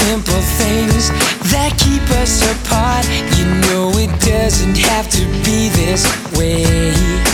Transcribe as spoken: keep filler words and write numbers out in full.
simple things that keep us apart. You know it doesn't have to be this way.